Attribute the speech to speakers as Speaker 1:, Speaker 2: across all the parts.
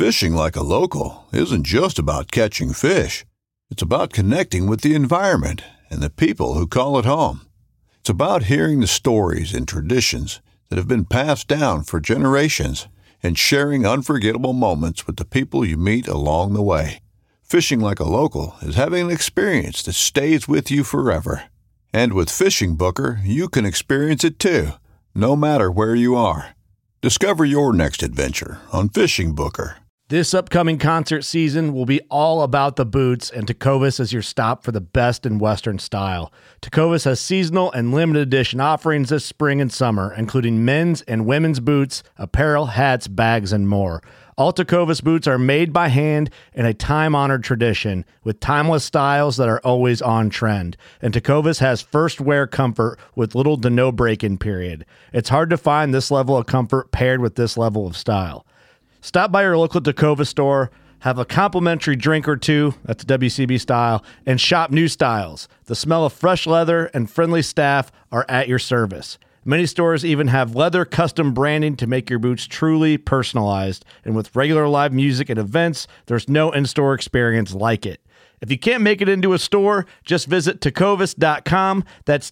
Speaker 1: Fishing like a local isn't just about catching fish. It's about connecting with the environment and the people who call it home. It's about hearing the stories and traditions that have been passed down for generations and sharing unforgettable moments with the people you meet along the way. Fishing like a local is having an experience that stays with you forever. And with Fishing Booker, you can experience it too, no matter where you are. Discover your next adventure on Fishing Booker.
Speaker 2: This upcoming concert season will be all about the boots, and Tecovas is your stop for the best in Western style. Tecovas has seasonal and limited edition offerings this spring and summer, including men's and women's boots, apparel, hats, bags, and more. All Tecovas boots are made by hand in a time-honored tradition with timeless styles that are always on trend. And Tecovas has first wear comfort with little to no break-in period. It's hard to find this level of comfort paired with this level of style. Stop by your local Tecovas store, have a complimentary drink or two, that's WCB style, and shop new styles. The smell of fresh leather and friendly staff are at your service. Many stores even have leather custom branding to make your boots truly personalized. And with regular live music and events, there's no in-store experience like it. If you can't make it into a store, just visit tecovas.com. That's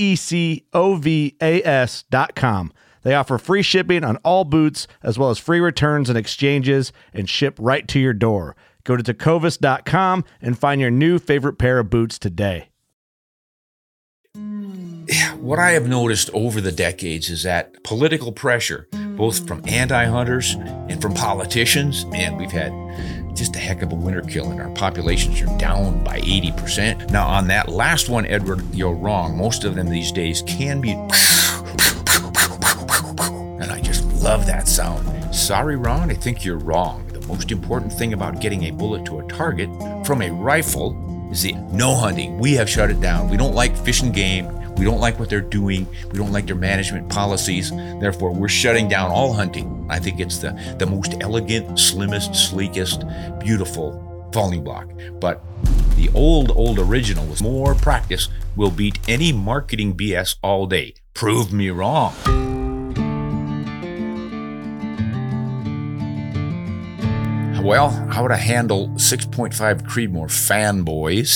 Speaker 2: TECOVAS.com. They offer free shipping on all boots, as well as free returns and exchanges, and ship right to your door. Go to tecovas.com and find your new favorite pair of boots today.
Speaker 3: What I have noticed over the decades is that political pressure, both from anti-hunters and from politicians, man, we've had just a heck of a winter kill, and our populations are down by 80%. Now, on that last one, Edward, you're wrong. Most of them these days can be... And I just love that sound. Sorry, Ron, I think you're wrong. The most important thing about getting a bullet to a target from a rifle is the no hunting. We have shut it down. We don't like Fish and Game. We don't like what they're doing. We don't like their management policies. Therefore, we're shutting down all hunting. I think it's the most elegant, slimmest, sleekest, beautiful falling block. But the old original with more practice will beat any marketing BS all day. Prove me wrong. Well, how to handle 6.5 Creedmoor fanboys?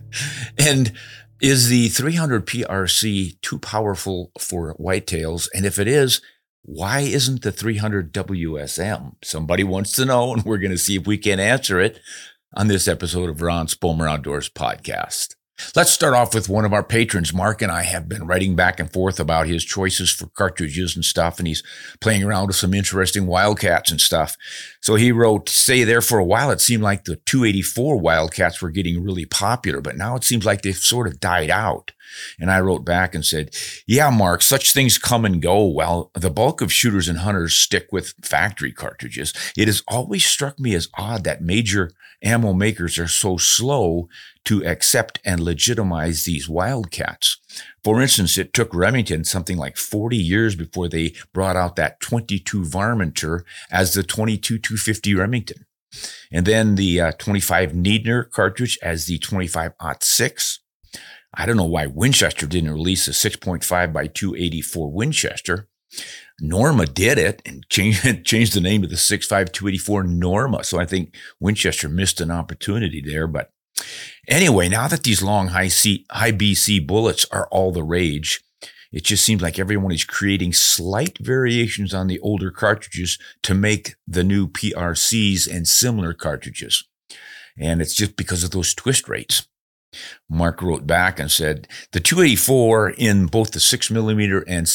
Speaker 3: And is the 300 PRC too powerful for whitetails? And if it is, why isn't the 300 WSM? Somebody wants to know, and we're going to see if we can answer it on this episode of Ron Spomer Outdoors Podcast. Let's start off with one of our patrons. Mark and I have been writing back and forth about his choices for cartridges and stuff, and he's playing around with some interesting Wildcats and stuff. So he wrote, say there for a while it seemed like the 284 Wildcats were getting really popular, but now it seems like they've sort of died out. And I wrote back and said, yeah, Mark, such things come and go. Well, the bulk of shooters and hunters stick with factory cartridges. It has always struck me as odd that major ammo makers are so slow to accept and legitimize these Wildcats. For instance, it took Remington something like 40 years before they brought out that 22 Varminter as the 22-250 Remington. And then the 25 Needner cartridge as the 25-06. I don't know why Winchester didn't release a 6.5 by 284 Winchester. Norma did it and changed the name of the 6.5 284 Norma. So I think Winchester missed an opportunity there. But anyway, now that these long high BC bullets are all the rage, it just seems like everyone is creating slight variations on the older cartridges to make the new PRCs and similar cartridges. And it's just because of those twist rates. Mark wrote back and said, the 284 in both the 6mm and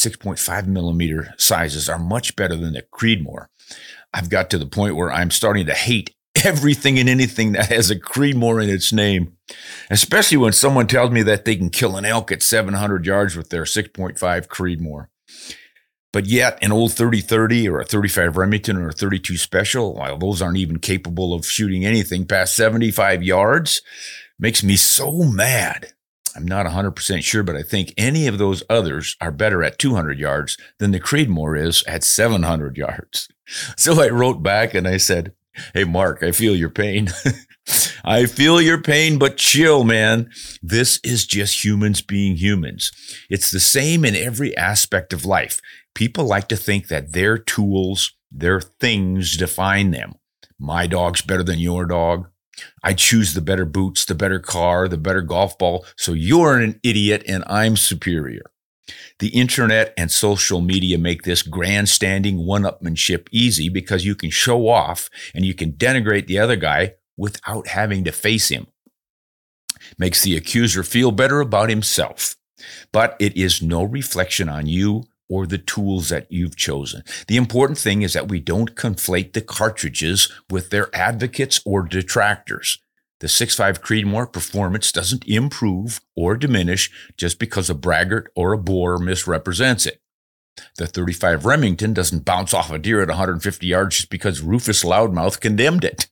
Speaker 3: 6.5mm sizes are much better than the Creedmoor. I've got to the point where I'm starting to hate everything and anything that has a Creedmoor in its name, especially when someone tells me that they can kill an elk at 700 yards with their 6.5 Creedmoor. But yet an old 30-30 or a 35 Remington or a 32 Special, while those aren't even capable of shooting anything past 75 yards, makes me so mad. I'm not 100% sure, but I think any of those others are better at 200 yards than the Creedmoor is at 700 yards. So I wrote back and I said, hey, Mark, I feel your pain. I feel your pain, but chill, man. This is just humans being humans. It's the same in every aspect of life. People like to think that their tools, their things define them. My dog's better than your dog. I choose the better boots, the better car, the better golf ball. So you're an idiot and I'm superior. The internet and social media make this grandstanding one-upmanship easy because you can show off and you can denigrate the other guy without having to face him. Makes the accuser feel better about himself. But it is no reflection on you or the tools that you've chosen. The important thing is that we don't conflate the cartridges with their advocates or detractors. The 6.5 Creedmoor performance doesn't improve or diminish just because a braggart or a bore misrepresents it. The .35 Remington doesn't bounce off a deer at 150 yards just because Rufus Loudmouth condemned it.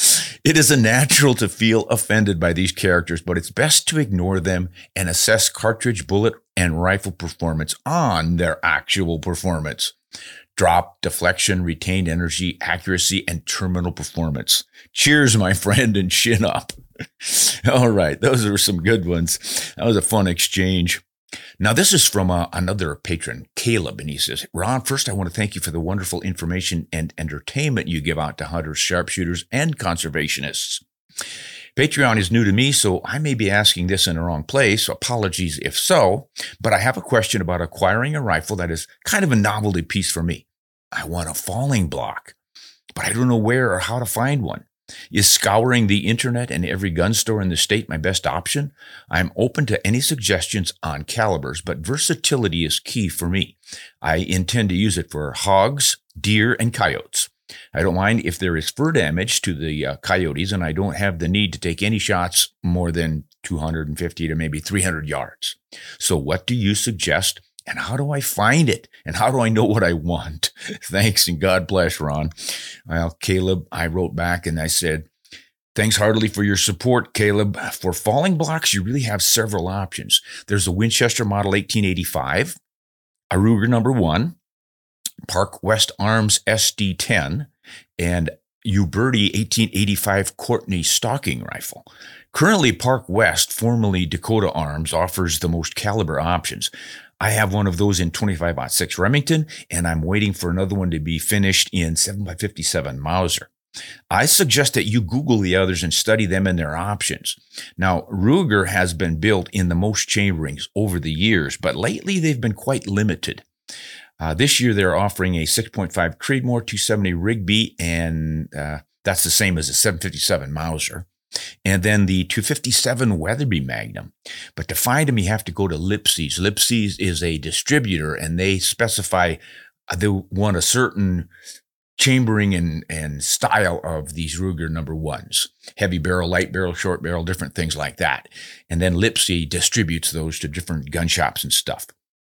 Speaker 3: It is natural to feel offended by these characters, but it's best to ignore them and assess cartridge, bullet, and rifle performance on their actual performance. Drop, deflection, retained energy, accuracy, and terminal performance. Cheers, my friend, and chin up. All right, those are some good ones. That was a fun exchange. Now, this is from another patron, Caleb, and he says, Ron, first I want to thank you for the wonderful information and entertainment you give out to hunters, sharpshooters, and conservationists. Patreon is new to me, so I may be asking this in the wrong place. Apologies if so, but I have a question about acquiring a rifle that is kind of a novelty piece for me. I want a falling block, but I don't know where or how to find one. Is scouring the internet and every gun store in the state my best option? I'm open to any suggestions on calibers, but versatility is key for me. I intend to use it for hogs, deer, and coyotes. I don't mind if there is fur damage to the coyotes, and I don't have the need to take any shots more than 250 to maybe 300 yards. So what do you suggest, and how do I find it, and how do I know what I want? Thanks, and God bless, Ron. Well, Caleb, I wrote back and I said, thanks heartily for your support, Caleb. For falling blocks, you really have several options. There's a Winchester Model 1885, a Ruger No. 1, Park West Arms SD-10, and Uberti 1885 Courtney stalking rifle. Currently, Park West, formerly Dakota Arms, offers the most caliber options. I have one of those in 25-06 Remington, and I'm waiting for another one to be finished in 7x57 Mauser. I suggest that you Google the others and study them and their options. Now, Ruger has been built in the most chamberings over the years, but lately they've been quite limited. This year, they're offering a 6.5 Creedmoor 270 Rigby, and that's the same as a 7.57 Mauser. And then the 257 Weatherby Magnum. But to find them, you have to go to Lipsey's. Lipsey's is a distributor, and they specify they want a certain chambering and style of these Ruger No. 1s. Heavy barrel, light barrel, short barrel, different things like that. And then Lipsey distributes those to different gun shops and stuff.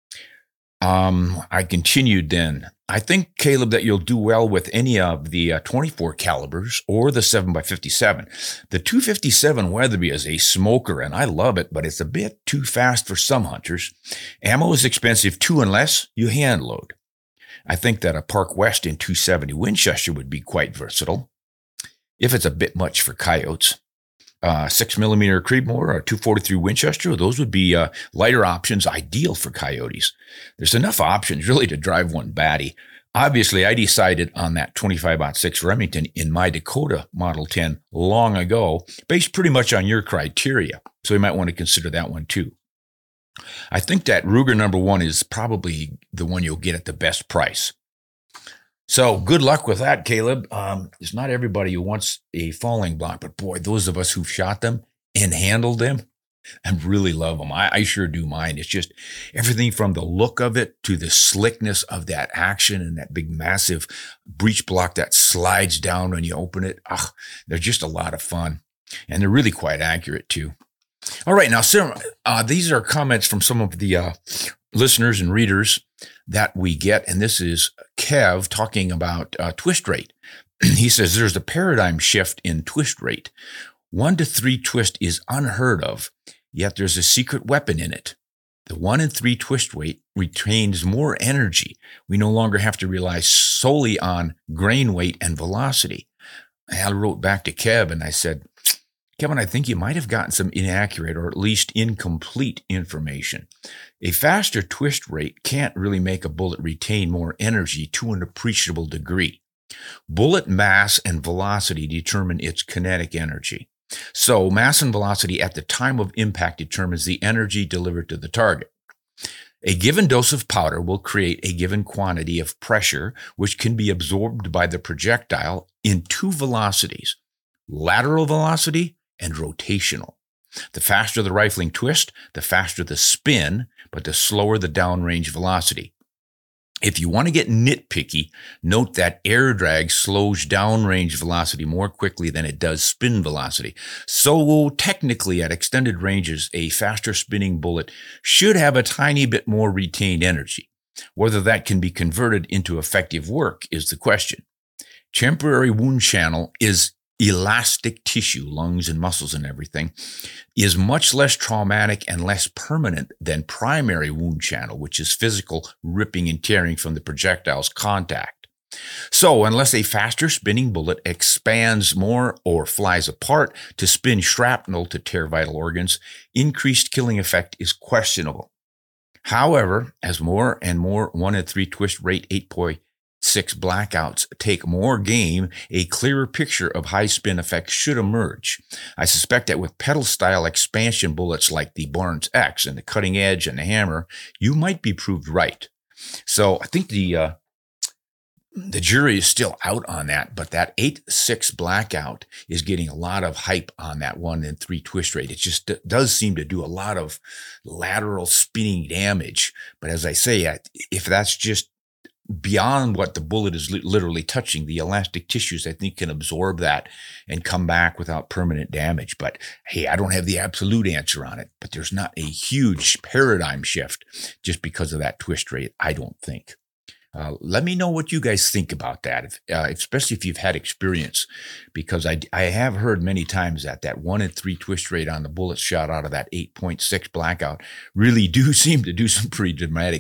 Speaker 3: I continued then. I think, Caleb, that you'll do well with any of the 24 calibers or the 7x57. The 257 Weatherby is a smoker, and I love it, but it's a bit too fast for some hunters. Ammo is expensive too unless you hand load. I think that a Park West in 270 Winchester would be quite versatile, if it's a bit much for coyotes. 6mm Creedmoor or 243 Winchester, those would be lighter options, ideal for coyotes. There's enough options really to drive one batty. Obviously, I decided on that 25-06 Remington in my Dakota Model 10 long ago, based pretty much on your criteria. So you might want to consider that one too. I think that Ruger No. 1 is probably the one you'll get at the best price. So good luck with that, Caleb. It's not everybody who wants a falling block, but boy, those of us who've shot them and handled them, I really love them. I sure do mine. It's just everything from the look of it to the slickness of that action and that big, massive breech block that slides down when you open it. They're just a lot of fun, and they're really quite accurate too. All right, now, Sarah, these are comments from some of the listeners and readers that we get, and this is Kev talking about twist rate. He says there's a paradigm shift in twist rate. 1 to 3 twist is unheard of, yet there's a secret weapon in it. The 1 in 3 twist rate retains more energy. We no longer have to rely solely on grain weight and velocity. I wrote back to Kev and I said, Kevin, I think you might have gotten some inaccurate or at least incomplete information. A faster twist rate can't really make a bullet retain more energy to an appreciable degree. Bullet mass and velocity determine its kinetic energy. So mass and velocity at the time of impact determines the energy delivered to the target. A given dose of powder will create a given quantity of pressure, which can be absorbed by the projectile in two velocities, lateral velocity and rotational. The faster the rifling twist, the faster the spin, but the slower the downrange velocity. If you want to get nitpicky, note that air drag slows downrange velocity more quickly than it does spin velocity. So technically, at extended ranges, a faster spinning bullet should have a tiny bit more retained energy. Whether that can be converted into effective work is the question. Temporary wound channel is elastic tissue, lungs and muscles and everything, is much less traumatic and less permanent than primary wound channel, which is physical ripping and tearing from the projectile's contact. So unless a faster spinning bullet expands more or flies apart to spin shrapnel to tear vital organs, increased killing effect is questionable. However, as more and more 1-in-3 twist rate 8.6 blackouts take more game, a clearer picture of high spin effects should emerge. I suspect that with pedal-style expansion bullets like the Barnes X and the Cutting Edge and the Hammer, you might be proved right. So I think the jury is still out on that, but that 8.6 blackout is getting a lot of hype on that 1-in-3 twist rate. It just does seem to do a lot of lateral spinning damage. But as I say, if that's just beyond what the bullet is literally touching, the elastic tissues, I think, can absorb that and come back without permanent damage. But hey, I don't have the absolute answer on it, but there's not a huge paradigm shift just because of that twist rate, I don't think. Let me know what you guys think about that, especially if you've had experience, because I have heard many times that 1-in-3 twist rate on the bullets shot out of that 8.6 blackout really do seem to do some pretty dramatic.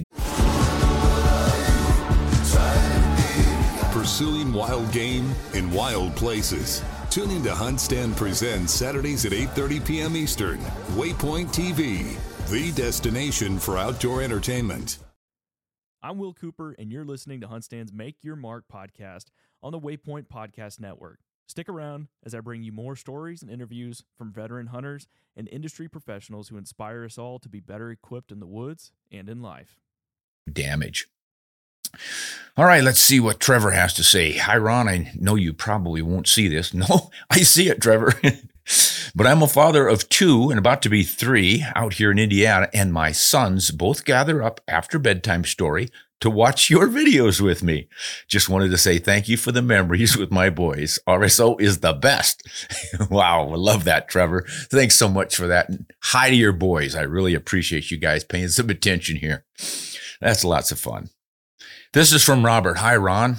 Speaker 4: Pursuing wild game in wild places. Tune in to Hunt Stand Presents Saturdays at 8:30 p.m. Eastern. Waypoint TV, the destination for outdoor entertainment.
Speaker 5: I'm Will Cooper, and you're listening to Hunt Stand's Make Your Mark podcast on the Waypoint Podcast Network. Stick around as I bring you more stories and interviews from veteran hunters and industry professionals who inspire us all to be better equipped in the woods and in life.
Speaker 3: Damage. All right, let's see what Trevor has to say. Hi, Ron. I know you probably won't see this. No, I see it, Trevor. But I'm a father of 2 and about to be 3 out here in Indiana, and my sons both gather up after bedtime story to watch your videos with me. Just wanted to say thank you for the memories with my boys. RSO is the best. Wow, I love that, Trevor. Thanks so much for that. And hi to your boys. I really appreciate you guys paying some attention here. That's lots of fun. This is from Robert. Hi, Ron.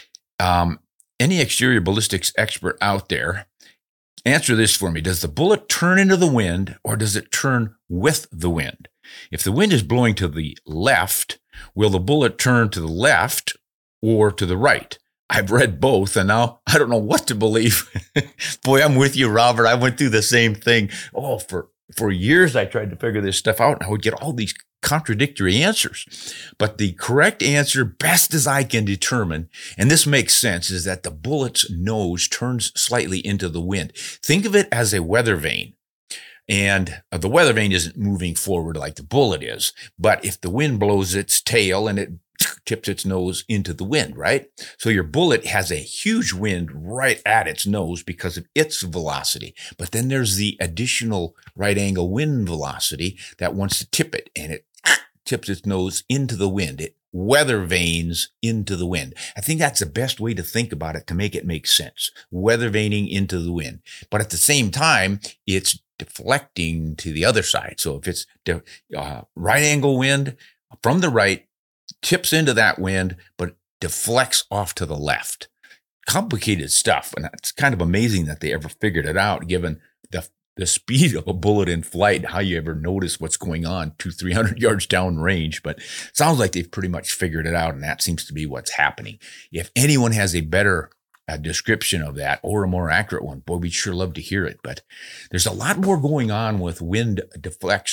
Speaker 3: Any exterior ballistics expert out there, answer this for me. Does the bullet turn into the wind, or does it turn with the wind? If the wind is blowing to the left, will the bullet turn to the left or to the right? I've read both, and now I don't know what to believe. Boy, I'm with you, Robert. I went through the same thing. Oh, for years I tried to figure this stuff out, and I would get all these contradictory answers. But the correct answer, best as I can determine, and this makes sense, is that the bullet's nose turns slightly into the wind. Think of it as a weather vane. And the weather vane isn't moving forward like the bullet is. But if the wind blows its tail and it tips its nose into the wind, right? So your bullet has a huge wind right at its nose because of its velocity. But then there's the additional right angle wind velocity that wants to tip it, and it tips its nose into the wind. It weather vanes into the wind. I think that's the best way to think about it to make it make sense. Weather vaning into the wind. But at the same time, it's deflecting to the other side. So if it's right angle wind from the right, tips into that wind, but deflects off to the left. Complicated stuff. And it's kind of amazing that they ever figured it out, given the speed of a bullet in flight, how you ever notice what's going on 200-300 yards down range. But it sounds like they've pretty much figured it out, and that seems to be what's happening. If anyone has a better description of that, or a more accurate one, boy, we'd sure love to hear it. But there's a lot more going on with wind deflection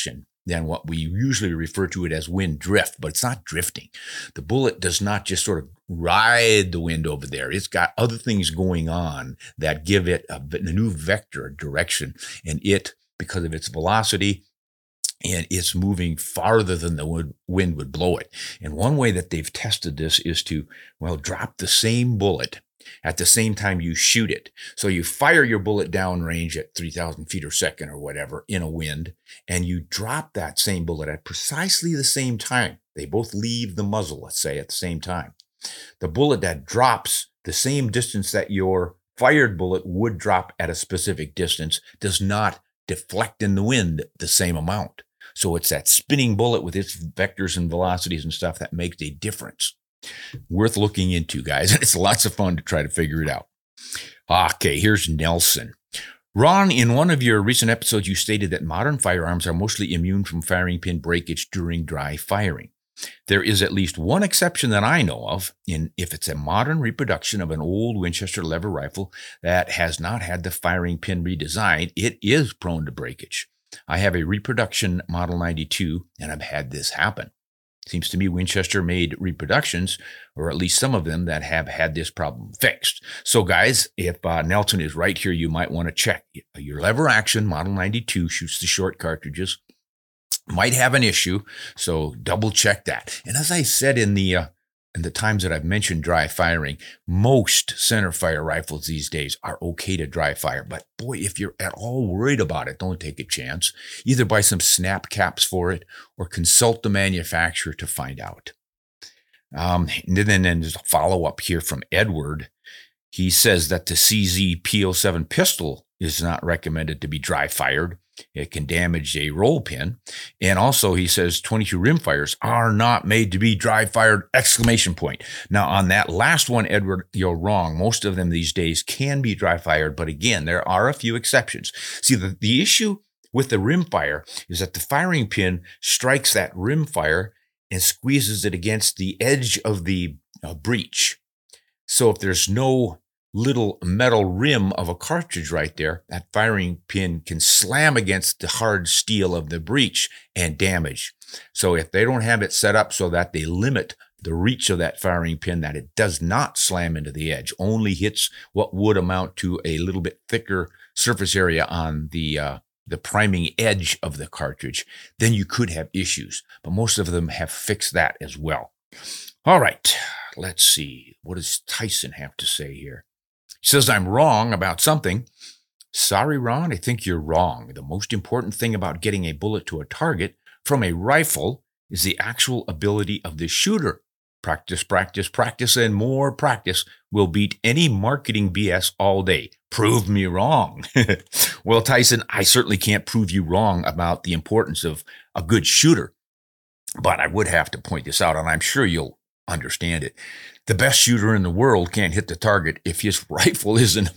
Speaker 3: than what we usually refer to it as wind drift, but it's not drifting. The bullet does not just sort of ride the wind over there. It's got other things going on that give it a new vector direction, and it, because of its velocity, and it's moving farther than the wind would blow it. And one way that they've tested this is to, drop the same bullet at the same time you shoot it. So you fire your bullet downrange at 3,000 feet a second or whatever in a wind, and you drop that same bullet at precisely the same time. They both leave the muzzle, let's say, at the same time. The bullet that drops the same distance that your fired bullet would drop at a specific distance does not deflect in the wind the same amount. So it's that spinning bullet with its vectors and velocities and stuff that makes a difference. Worth looking into, guys. It's lots of fun to try to figure it out. Okay, here's Nelson. Ron, in one of your recent episodes, you stated that modern firearms are mostly immune from firing pin breakage during dry firing. There is at least one exception that I know of, if it's a modern reproduction of an old Winchester lever rifle that has not had the firing pin redesigned, it is prone to breakage. I have a reproduction Model 92, and I've had this happen. Seems to me Winchester made reproductions, or at least some of them, that have had this problem fixed. So guys, if Nelson is right here, you might want to check. Your lever action Model 92 shoots the short cartridges. Might have an issue, so double check that. And as I said in the times that I've mentioned dry firing, most center fire rifles these days are okay to dry fire. But boy, if you're at all worried about it, don't take a chance. Either buy some snap caps for it or consult the manufacturer to find out. And then there's a follow-up here from Edward. He says that the CZ P07 pistol is not recommended to be dry fired. It can damage a roll pin. And also he says 22 rimfires are not made to be dry fired, ! Now on that last one, Edward, you're wrong. Most of them these days can be dry fired, but again, there are a few exceptions. See, the issue with the rimfire is that the firing pin strikes that rimfire and squeezes it against the edge of the breech. So if there's no little metal rim of a cartridge right there, that firing pin can slam against the hard steel of the breech and damage. So if they don't have it set up so that they limit the reach of that firing pin, that it does not slam into the edge, only hits what would amount to a little bit thicker surface area on the priming edge of the cartridge, then you could have issues. But most of them have fixed that as well. All right, let's see. What does Tyson have to say here? He says, I'm wrong about something. Sorry, Ron, I think you're wrong. The most important thing about getting a bullet to a target from a rifle is the actual ability of the shooter. Practice, practice, practice, and more practice will beat any marketing BS all day. Prove me wrong. Well, Tyson, I certainly can't prove you wrong about the importance of a good shooter, but I would have to point this out, and I'm sure you'll understand it. The best shooter in the world can't hit the target if his rifle isn't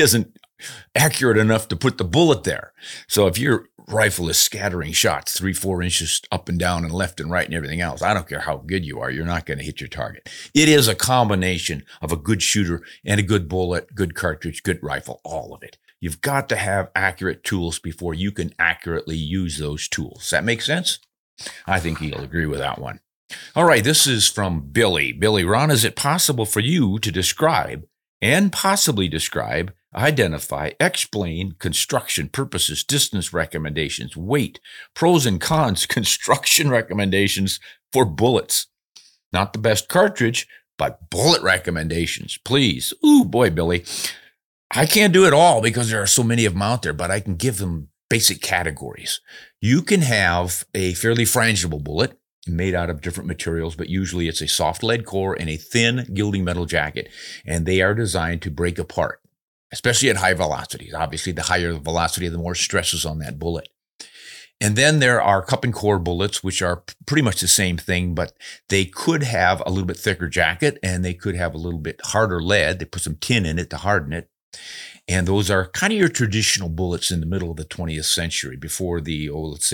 Speaker 3: accurate enough to put the bullet there. So if your rifle is scattering shots 3-4 inches up and down and left and right and everything else, I don't care how good you are, you're not going to hit your target. It is a combination of a good shooter and a good bullet, good cartridge, good rifle, all of it. You've got to have accurate tools before you can accurately use those tools. Does that make sense? I think he'll agree with that one. All right, this is from Billy. Billy, Ron, is it possible for you to describe and possibly describe, identify, explain construction purposes, distance recommendations, weight, pros and cons, construction recommendations for bullets? Not the best cartridge, but bullet recommendations, please. Ooh, boy, Billy. I can't do it all because there are so many of them out there, but I can give them basic categories. You can have a fairly frangible bullet made out of different materials, but usually it's a soft lead core and a thin gilding metal jacket, and they are designed to break apart, especially at high velocities. Obviously, the higher the velocity, the more stress is on that bullet. And then there are cup and core bullets, which are pretty much the same thing, but they could have a little bit thicker jacket and they could have a little bit harder lead. They put some tin in it to harden it. And those are kind of your traditional bullets in the middle of the 20th century before the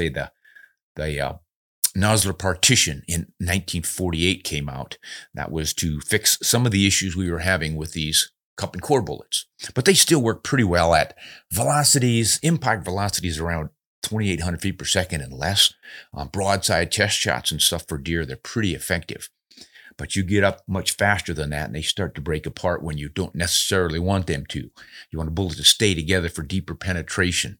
Speaker 3: Nosler partition in 1948 came out. That was to fix some of the issues we were having with these cup and core bullets. But they still work pretty well at velocities, impact velocities around 2,800 feet per second and less. Broadside test shots and stuff for deer, they're pretty effective. But you get up much faster than that, and they start to break apart when you don't necessarily want them to. You want a bullet to stay together for deeper penetration.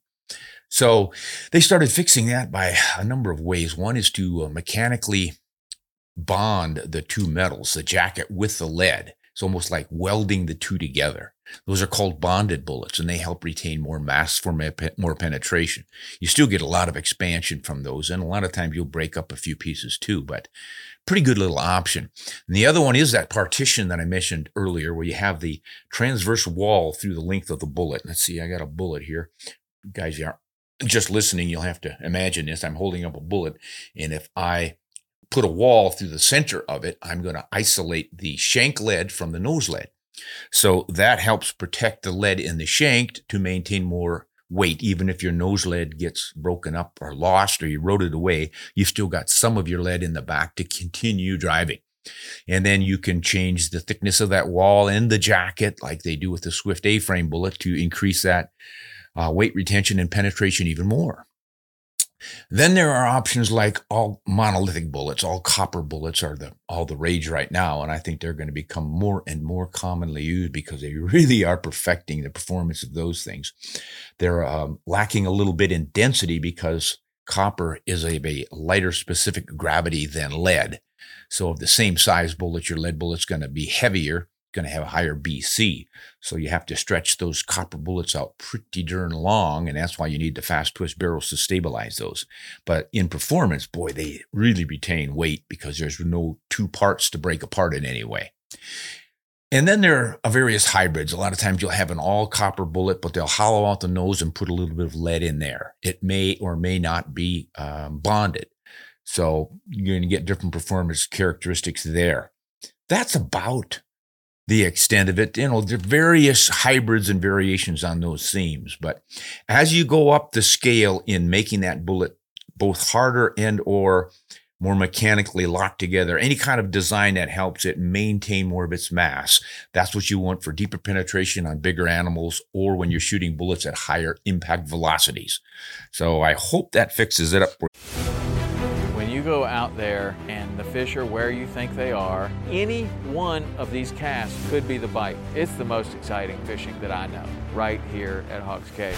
Speaker 3: So they started fixing that by a number of ways. One is to mechanically bond the two metals, the jacket with the lead. It's almost like welding the two together. Those are called bonded bullets, and they help retain more mass for more penetration. You still get a lot of expansion from those, and a lot of times you'll break up a few pieces too, but pretty good little option. And the other one is that partition that I mentioned earlier, where you have the transverse wall through the length of the bullet. Let's see, I got a bullet here. You guys are just listening, you'll have to imagine this. I'm holding up a bullet, and if I put a wall through the center of it, I'm going to isolate the shank lead from the nose lead. So that helps protect the lead in the shank to maintain more weight. Even if your nose lead gets broken up or lost or eroded away, you've still got some of your lead in the back to continue driving. And then you can change the thickness of that wall and the jacket like they do with the Swift A-frame bullet to increase that weight retention and penetration even more. Then there are options like all monolithic bullets. All copper bullets are all the rage right now, and I think they're going to become more and more commonly used because they really are perfecting the performance of those things. They're lacking a little bit in density because copper is a lighter specific gravity than lead. So of the same size bullet, your lead bullet's going to be heavier, going to have a higher BC. So you have to stretch those copper bullets out pretty darn long, and that's why you need the fast twist barrels to stabilize those. But in performance, boy, they really retain weight because there's no two parts to break apart in any way. And then there are various hybrids. A lot of times you'll have an all copper bullet, but they'll hollow out the nose and put a little bit of lead in there. It may or may not be bonded. So you're going to get different performance characteristics there. That's about the extent of it. There are various hybrids and variations on those themes. But as you go up the scale in making that bullet both harder and or more mechanically locked together, any kind of design that helps it maintain more of its mass, that's what you want for deeper penetration on bigger animals or when you're shooting bullets at higher impact velocities. So I hope that fixes it up for you.
Speaker 6: When you go out there and the fish are where you think they are, any one of these casts could be the bite. It's the most exciting fishing that I know, right here at Hawks Cave.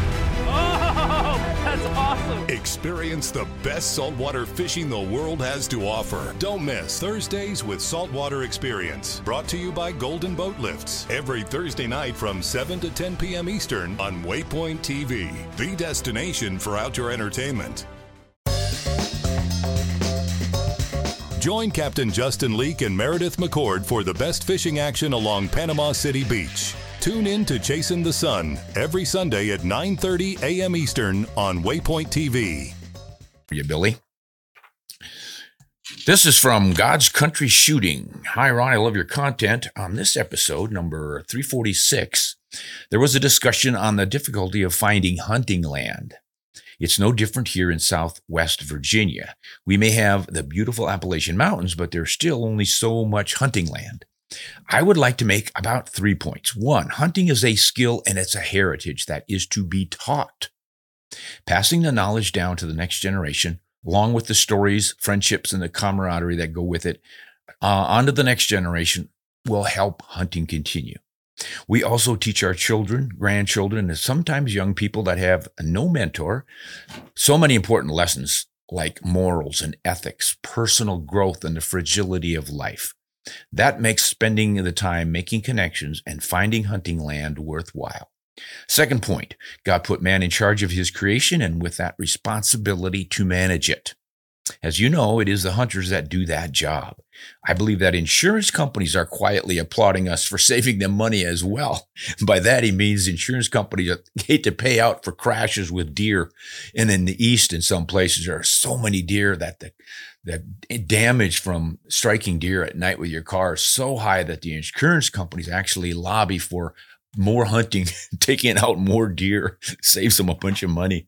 Speaker 5: Oh, that's awesome.
Speaker 4: Experience the best saltwater fishing the world has to offer. Don't miss Thursdays with Saltwater Experience, brought to you by Golden Boat Lifts, every Thursday night from 7 to 10 p.m. Eastern on Waypoint TV, the destination for outdoor entertainment. Join Captain Justin Leake and Meredith McCord for the best fishing action along Panama City Beach. Tune in to Chasing the Sun every Sunday at 9:30 a.m. Eastern on Waypoint TV.
Speaker 3: For you, Billy. This is from God's Country Shooting. Hi, Ron. I love your content. On this episode, number 346, there was a discussion on the difficulty of finding hunting land. It's no different here in Southwest Virginia. We may have the beautiful Appalachian Mountains, but there's still only so much hunting land. I would like to make about 3 points. 1, hunting is a skill and it's a heritage that is to be taught. Passing the knowledge down to the next generation, along with the stories, friendships, and the camaraderie that go with it, onto the next generation will help hunting continue. We also teach our children, grandchildren, and sometimes young people that have no mentor so many important lessons like morals and ethics, personal growth, and the fragility of life. That makes spending the time making connections and finding hunting land worthwhile. Second point, God put man in charge of his creation and with that responsibility to manage it. As you know, it is the hunters that do that job. I believe that insurance companies are quietly applauding us for saving them money as well. By that, he means insurance companies hate to pay out for crashes with deer. And in the East, in some places, there are so many deer that the damage from striking deer at night with your car is so high that the insurance companies actually lobby for more hunting, taking out more deer, saves them a bunch of money.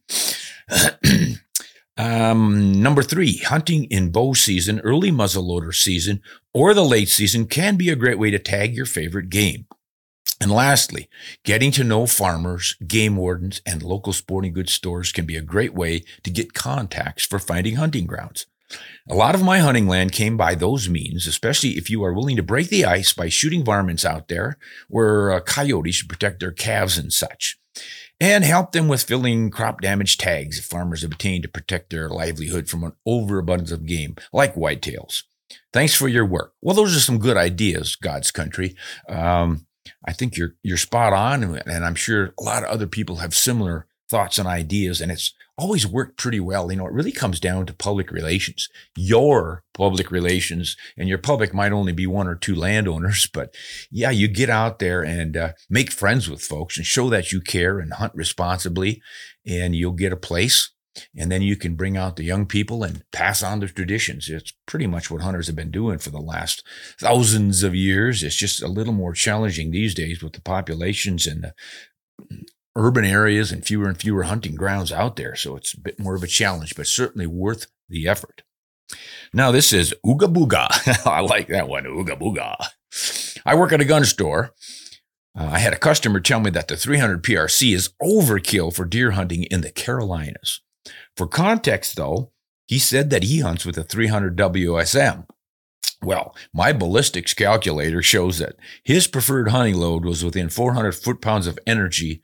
Speaker 3: Number 3, hunting in bow season, early muzzleloader season, or the late season can be a great way to tag your favorite game. And lastly, getting to know farmers, game wardens, and local sporting goods stores can be a great way to get contacts for finding hunting grounds. A lot of my hunting land came by those means, especially if you are willing to break the ice by shooting varmints out there or coyotes to protect their calves and such, and help them with filling crop damage tags if farmers have obtained to protect their livelihood from an overabundance of game like whitetails. Thanks for your work. Well, those are some good ideas, God's country. I think you're spot on, and I'm sure a lot of other people have similar thoughts and ideas, and it's always worked pretty well. It really comes down to public relations. Your public relations, and your public might only be one or two landowners, but yeah, you get out there and make friends with folks and show that you care and hunt responsibly, and you'll get a place. And then you can bring out the young people and pass on the traditions. It's pretty much what hunters have been doing for the last thousands of years. It's just a little more challenging these days with the populations and the urban areas and fewer hunting grounds out there. So it's a bit more of a challenge, but certainly worth the effort. Now, this is Ooga Booga. I like that one, Ooga Booga. I work at a gun store. I had a customer tell me that the 300 PRC is overkill for deer hunting in the Carolinas. For context, though, he said that he hunts with a 300 WSM. Well, my ballistics calculator shows that his preferred hunting load was within 400 foot-pounds of energy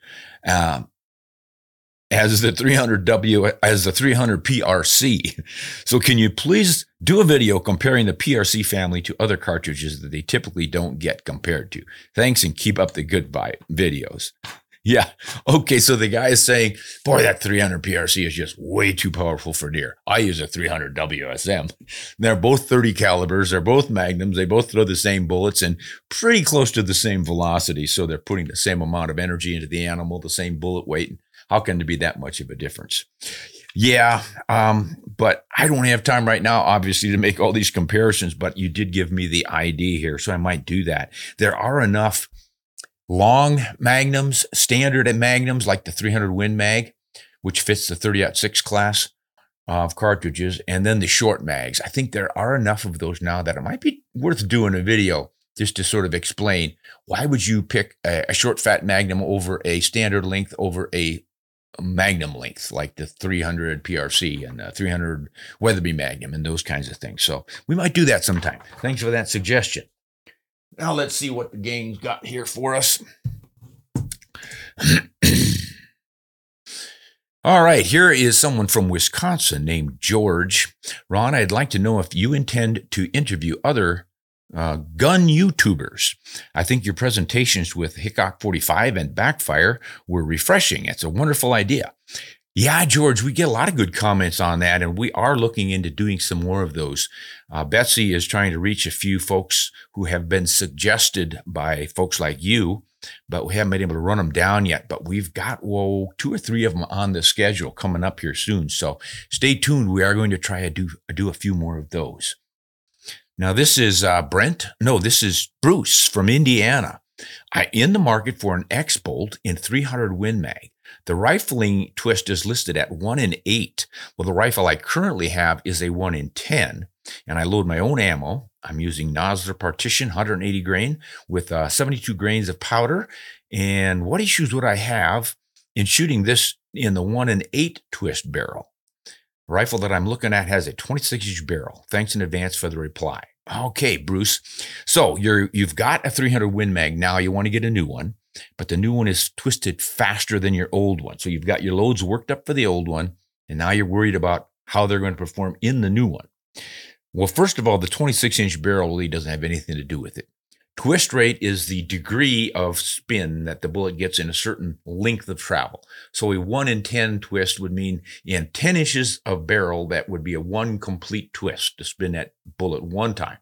Speaker 3: as the 300 PRC. So can you please do a video comparing the PRC family to other cartridges that they typically don't get compared to? Thanks, and keep up the good videos. Yeah. Okay. So the guy is saying, boy, that 300 PRC is just way too powerful for deer. I use a 300 WSM. They're both 30 calibers. They're both magnums. They both throw the same bullets and pretty close to the same velocity. So they're putting the same amount of energy into the animal, the same bullet weight. How can there be that much of a difference? Yeah. But I don't have time right now, obviously, to make all these comparisons, but you did give me the idea here. So I might do that. There are enough long magnums, standard and magnums, like the 300 Win Mag, which fits the 30-06 class of cartridges, and then the short mags. I think there are enough of those now that it might be worth doing a video just to sort of explain why would you pick a short fat magnum over a standard length over a magnum length, like the 300 PRC and 300 Weatherby Magnum and those kinds of things. So we might do that sometime. Thanks for that suggestion. Now let's see what the gang's got here for us. All right, here is someone from Wisconsin named George. Ron, I'd like to know if you intend to interview other gun YouTubers. I think your presentations with Hickok 45 and Backfire were refreshing. It's a wonderful idea. Yeah, George, we get a lot of good comments on that, and we are looking into doing some more of those. Betsy is trying to reach a few folks who have been suggested by folks like you, but we haven't been able to run them down yet. But we've got 2 or 3 of them on the schedule coming up here soon. So stay tuned. We are going to try to do a few more of those. Now, this is Brent. No, this is Bruce from Indiana. I'm in the market for an X-Bolt in 300 Win Mag. The rifling twist is listed at 1 in 8. Well, the rifle I currently have is a 1 in 10, and I load my own ammo. I'm using Nosler Partition 180 grain with 72 grains of powder. And what issues would I have in shooting this in the 1 in 8 twist barrel? The rifle that I'm looking at has a 26-inch barrel. Thanks in advance for the reply. Okay, Bruce. So you've got a 300 Win Mag. Now you want to get a new one, but the new one is twisted faster than your old one. So you've got your loads worked up for the old one, and now you're worried about how they're going to perform in the new one. Well, first of all, the 26-inch barrel really doesn't have anything to do with it. Twist rate is the degree of spin that the bullet gets in a certain length of travel. So a 1 in 10 twist would mean in 10 inches of barrel, that would be a 1 complete twist to spin that bullet one time.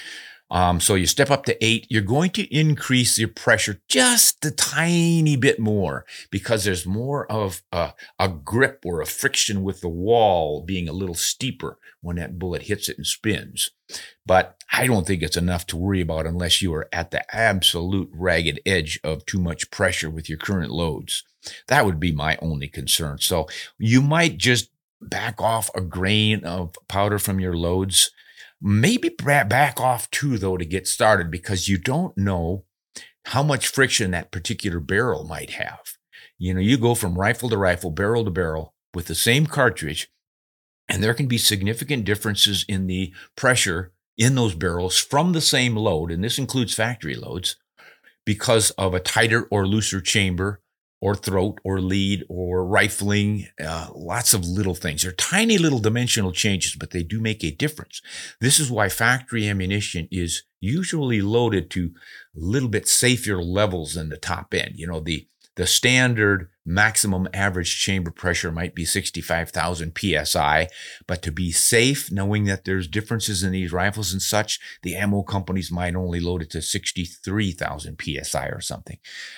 Speaker 3: So you step up to 8, you're going to increase your pressure just a tiny bit more because there's more of a grip or a friction with the wall being a little steeper when that bullet hits it and spins. But I don't think it's enough to worry about unless you are at the absolute ragged edge of too much pressure with your current loads. That would be my only concern. So you might just back off a grain of powder from your loads. Maybe back off 2, though, to get started, because you don't know how much friction that particular barrel might have. You know, you go from rifle to rifle, barrel to barrel with the same cartridge, and there can be significant differences in the pressure in those barrels from the same load, and this includes factory loads, because of a tighter or looser chamber or throat or lead or rifling, lots of little things. They're tiny little dimensional changes, but they do make a difference. This is why factory ammunition is usually loaded to a little bit safer levels than the top end. You know, the standard maximum average chamber pressure might be 65,000 PSI, but to be safe, knowing that there's differences in these rifles and such, the ammo companies might only load it to 63,000 PSI or something.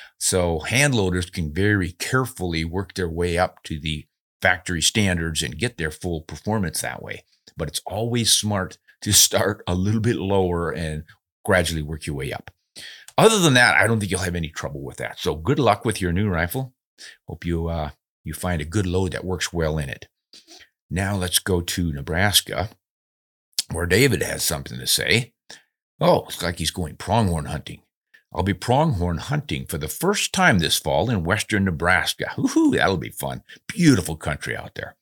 Speaker 3: So hand loaders can very carefully work their way up to the factory standards and get their full performance that way. But it's always smart to start a little bit lower and gradually work your way up. Other than that, I don't think you'll have any trouble with that. So good luck with your new rifle. Hope you find a good load that works well in it. Now let's go to Nebraska, where David has something to say. Oh, it's like he's going pronghorn hunting. I'll be pronghorn hunting for the first time this fall in western Nebraska. Woohoo, that'll be fun. Beautiful country out there.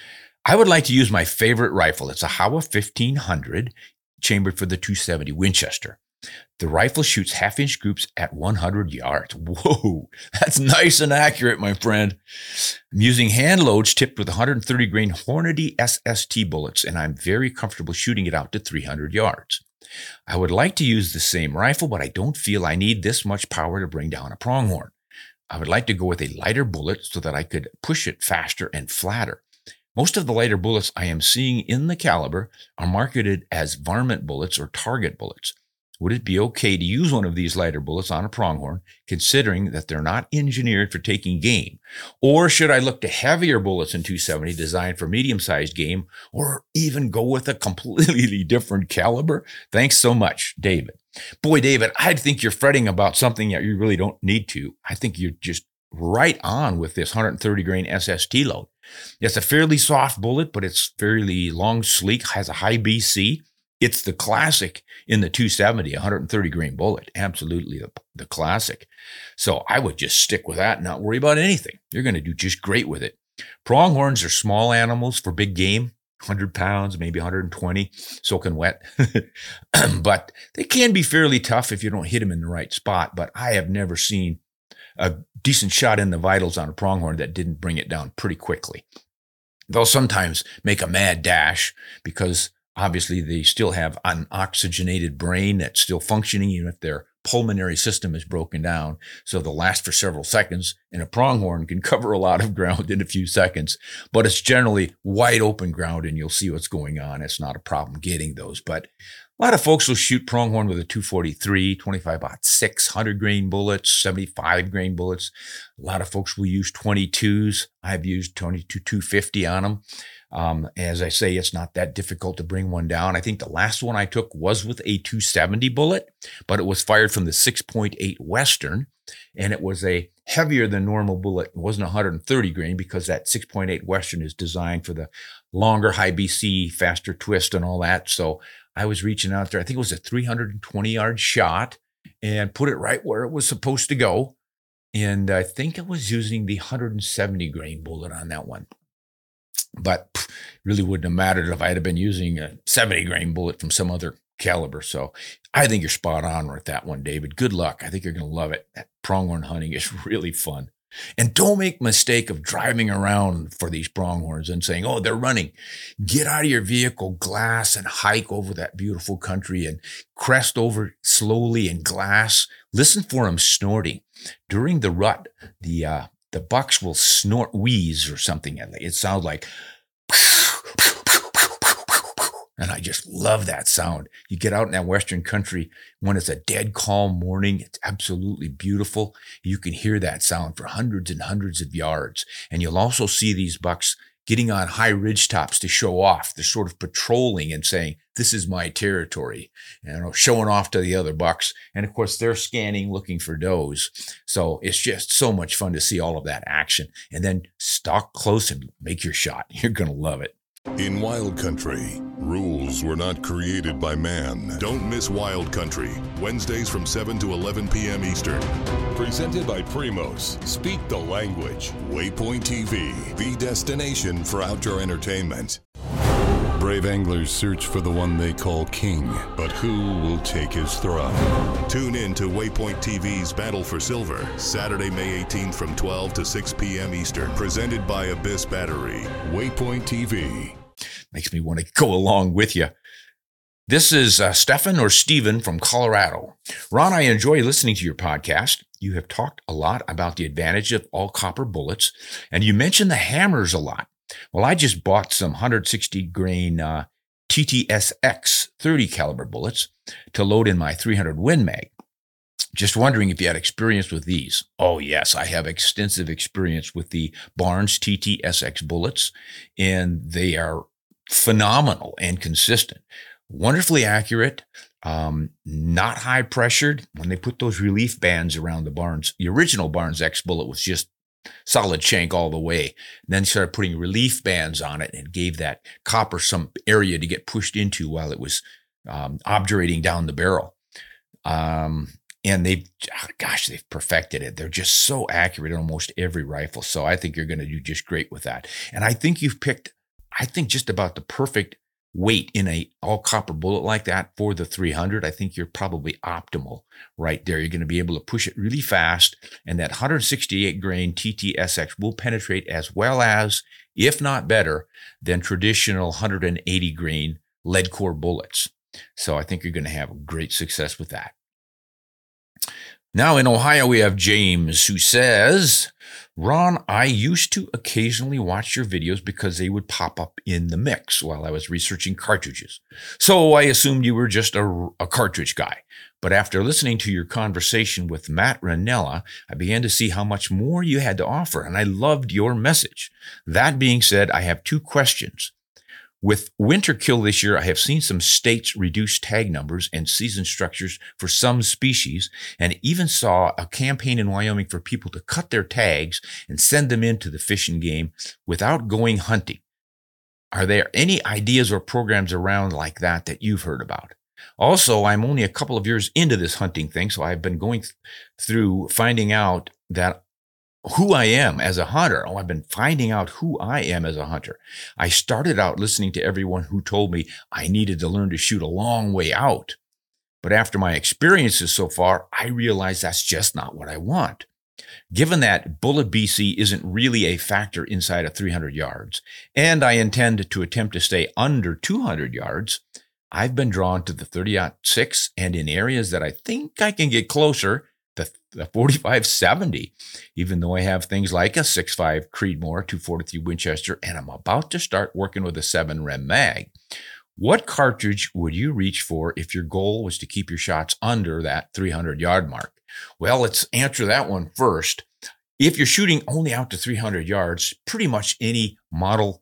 Speaker 3: I would like to use my favorite rifle. It's a Howa 1500, chambered for the 270 Winchester. The rifle shoots half-inch groups at 100 yards. Whoa, that's nice and accurate, my friend. I'm using hand loads tipped with 130 grain Hornady SST bullets, and I'm very comfortable shooting it out to 300 yards. I would like to use the same rifle, but I don't feel I need this much power to bring down a pronghorn. I would like to go with a lighter bullet so that I could push it faster and flatter. Most of the lighter bullets I am seeing in the caliber are marketed as varmint bullets or target bullets. Would it be okay to use one of these lighter bullets on a pronghorn, considering that they're not engineered for taking game? Or should I look to heavier bullets in 270 designed for medium-sized game, or even go with a completely different caliber? Thanks so much, David. Boy, David, I think you're fretting about something that you really don't need to. I think you're just right on with this 130 grain SST load. It's a fairly soft bullet, but it's fairly long, sleek, has a high BC. It's the classic in the 270, 130 grain bullet. Absolutely the classic. So I would just stick with that and not worry about anything. You're going to do just great with it. Pronghorns are small animals for big game, 100 pounds, maybe 120, soaking wet. But they can be fairly tough if you don't hit them in the right spot. But I have never seen a decent shot in the vitals on a pronghorn that didn't bring it down pretty quickly. They'll sometimes make a mad dash because obviously, they still have an oxygenated brain that's still functioning, even if their pulmonary system is broken down. So they'll last for several seconds, and a pronghorn can cover a lot of ground in a few seconds. But it's generally wide open ground, and you'll see what's going on. It's not a problem getting those. But a lot of folks will shoot pronghorn with a 243, 25-06, 100 grain bullets, 75 grain bullets. A lot of folks will use 22s. I've used 22 250 on them. As I say, it's not that difficult to bring one down. I think the last one I took was with a 270 bullet, but it was fired from the 6.8 Western, and it was a heavier than normal bullet. It wasn't 130 grain because that 6.8 Western is designed for the longer high BC, faster twist and all that. So I was reaching out there. I think it was a 320 yard shot and put it right where it was supposed to go. And I think I was using the 170 grain bullet on that one. But really wouldn't have mattered if I had been using a 70 grain bullet from some other caliber. So I think you're spot on with that one, David. Good luck. I think you're going to love it. That pronghorn hunting is really fun. And don't make the mistake of driving around for these pronghorns and saying, oh, they're running. Get out of your vehicle, glass, and hike over that beautiful country and crest over slowly and glass. Listen for them snorting. During the rut, the bucks will snort, wheeze or something. It sounds like, and I just love that sound. You get out in that western country when it's a dead calm morning. It's absolutely beautiful. You can hear that sound for hundreds and hundreds of yards. And you'll also see these bucks getting on high ridge tops to show off. They're sort of patrolling and saying, this is my territory, showing off to the other bucks. And of course, they're scanning, looking for does. So it's just so much fun to see all of that action. And then stalk close and make your shot. You're going to love it.
Speaker 4: In wild country, rules were not created by man. Don't miss Wild Country, Wednesdays from 7 to 11 p.m. Eastern. Presented by Primos. Speak the language. Waypoint TV, the destination for outdoor entertainment. Brave anglers search for the one they call king, but who will take his throne? Tune in to Waypoint TV's Battle for Silver, Saturday, May 18th from 12 to 6 p.m. Eastern. Presented by Abyss Battery. Waypoint TV.
Speaker 3: Makes me want to go along with you. This is Stefan or Steven from Colorado. Ron, I enjoy listening to your podcast. You have talked a lot about the advantage of all copper bullets, and you mentioned the hammers a lot. Well, I just bought some 160 grain TTSX 30 caliber bullets to load in my 300 Win Mag. Just wondering if you had experience with these. Oh, yes, I have extensive experience with the Barnes TTSX bullets, and they are phenomenal and consistent. Wonderfully accurate, not high pressured. When they put those relief bands around the original Barnes X bullet was just solid shank all the way. And then started putting relief bands on it and gave that copper some area to get pushed into while it was obturating down the barrel. And they've perfected it. They're just so accurate in almost every rifle. So I think you're going to do just great with that. And I think you've picked, just about the perfect weight in a all copper bullet like that for the 300. I think you're probably optimal right there. You're going to be able to push it really fast, and that 168 grain TTSX will penetrate as well as, if not better, than traditional 180 grain lead core bullets. So I think you're going to have great success with that. Now in Ohio, we have James, who says, Ron, I used to occasionally watch your videos because they would pop up in the mix while I was researching cartridges. So I assumed you were just a cartridge guy. But after listening to your conversation with Matt Ranella, I began to see how much more you had to offer, and I loved your message. That being said, I have two questions. With winter kill this year, I have seen some states reduce tag numbers and season structures for some species, and even saw a campaign in Wyoming for people to cut their tags and send them into the fishing game without going hunting. Are there any ideas or programs around like that you've heard about? Also, I'm only a couple of years into this hunting thing, so I've been going through finding out that who I am as a hunter. I've been finding out who I am as a hunter. I started out listening to everyone who told me I needed to learn to shoot a long way out. But after my experiences so far, I realized that's just not what I want. Given that bullet BC isn't really a factor inside of 300 yards, and I intend to attempt to stay under 200 yards, I've been drawn to the 30-06, and in areas that I think I can get closer, the 45-70, even though I have things like a 6.5 Creedmoor, 243 Winchester, and I'm about to start working with a 7 Rem mag. What cartridge would you reach for if your goal was to keep your shots under that 300-yard mark? Well, let's answer that one first. If you're shooting only out to 300 yards, pretty much any modern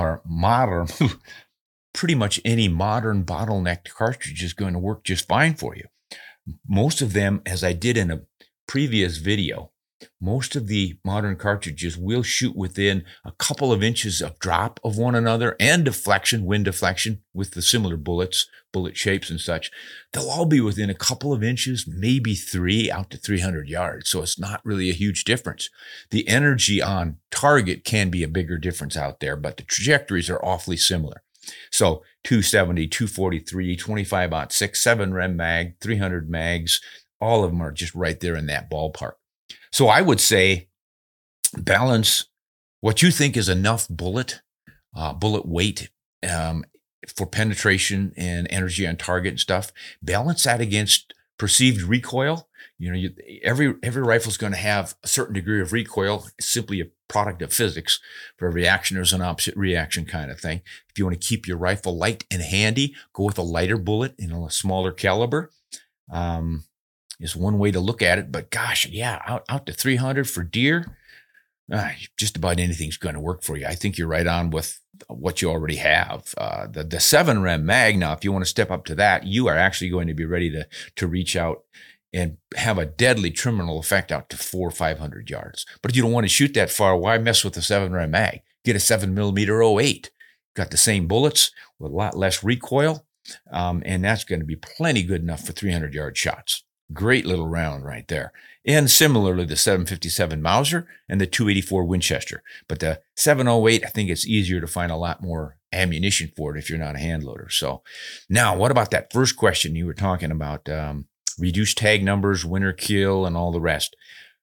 Speaker 3: bottlenecked cartridge is going to work just fine for you. Most of them, as I did in a previous video, most of the modern cartridges will shoot within a couple of inches of drop of one another and deflection, wind deflection with the similar bullets, bullet shapes and such. They'll all be within a couple of inches, maybe 3 out to 300 yards. So it's not really a huge difference. The energy on target can be a bigger difference out there, but the trajectories are awfully similar. So 270, 243, 25-06, 7 Rem mag, 300 mags, all of them are just right there in that ballpark. So I would say balance what you think is enough bullet weight for penetration and energy on target and stuff. Balance that against perceived recoil. Every rifle is going to have a certain degree of recoil. It's simply a product of physics. For every reaction, there's an opposite reaction kind of thing. If you want to keep your rifle light and handy, go with a lighter bullet in a smaller caliber. Is one way to look at it. But gosh, yeah, out to 300 for deer, just about anything's going to work for you. I think you're right on with what you already have. The 7 Rem mag, now, if you want to step up to that, you are actually going to be ready to reach out and have a deadly terminal effect out to 400 or 500 yards. But if you don't want to shoot that far, why mess with the 7 Rem mag? Get a 7mm 08. got the same bullets with a lot less recoil. And that's going to be plenty good enough for 300-yard shots. Great little round right there. And similarly, the 757 Mauser and the 284 Winchester. But the 708, I think it's easier to find a lot more ammunition for it if you're not a hand loader. So now, what about that first question you were talking about? Reduced tag numbers, winter kill, and all the rest.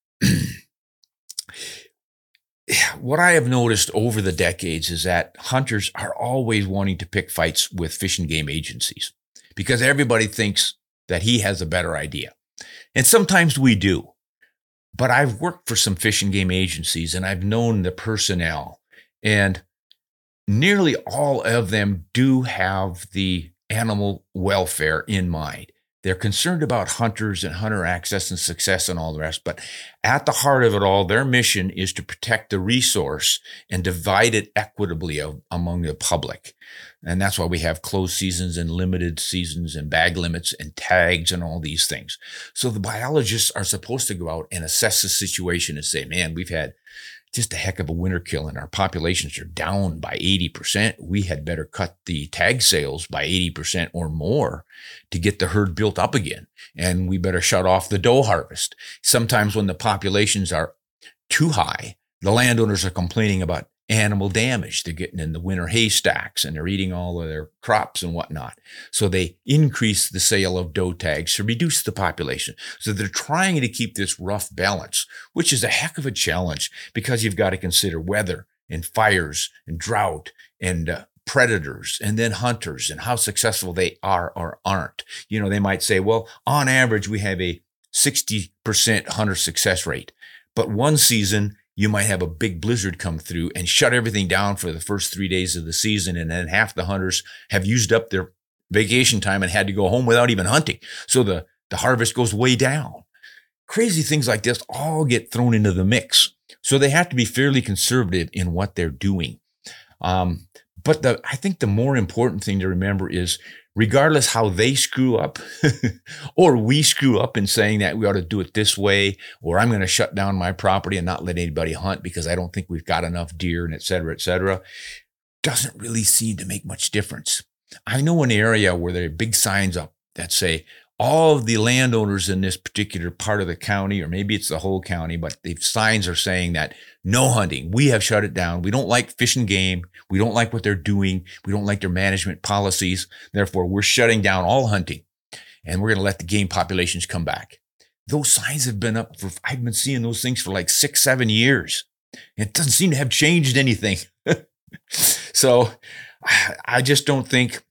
Speaker 3: What I have noticed over the decades is that hunters are always wanting to pick fights with fish and game agencies because everybody thinks that he has a better idea. And sometimes we do. But I've worked for some fish and game agencies and I've known the personnel, and nearly all of them do have the animal welfare in mind. They're concerned about hunters and hunter access and success and all the rest. But at the heart of it all, their mission is to protect the resource and divide it equitably among the public. And that's why we have closed seasons and limited seasons and bag limits and tags and all these things. So the biologists are supposed to go out and assess the situation and say, man, we've had just a heck of a winter kill and our populations are down by 80%. We had better cut the tag sales by 80% or more to get the herd built up again. And we better shut off the doe harvest. Sometimes when the populations are too high, the landowners are complaining about animal damage. They're getting in the winter haystacks and they're eating all of their crops and whatnot. So they increase the sale of doe tags to reduce the population. So they're trying to keep this rough balance, which is a heck of a challenge because you've got to consider weather and fires and drought and predators and then hunters and how successful they are or aren't. You know, they might say, well, on average, we have a 60% hunter success rate, but one season you might have a big blizzard come through and shut everything down for the first 3 days of the season. And then half the hunters have used up their vacation time and had to go home without even hunting. So the harvest goes way down. Crazy things like this all get thrown into the mix. So they have to be fairly conservative in what they're doing. But I think the more important thing to remember is regardless how they screw up or we screw up in saying that we ought to do it this way, or I'm going to shut down my property and not let anybody hunt because I don't think we've got enough deer and et cetera, doesn't really seem to make much difference. I know an area where there are big signs up that say all of the landowners in this particular part of the county, or maybe it's the whole county, but the signs are saying that no hunting. We have shut it down. We don't like fish and game. We don't like what they're doing. We don't like their management policies. Therefore, we're shutting down all hunting and we're going to let the game populations come back. Those signs have been up for, I've been seeing those things for like 6-7 years. It doesn't seem to have changed anything. So I just don't think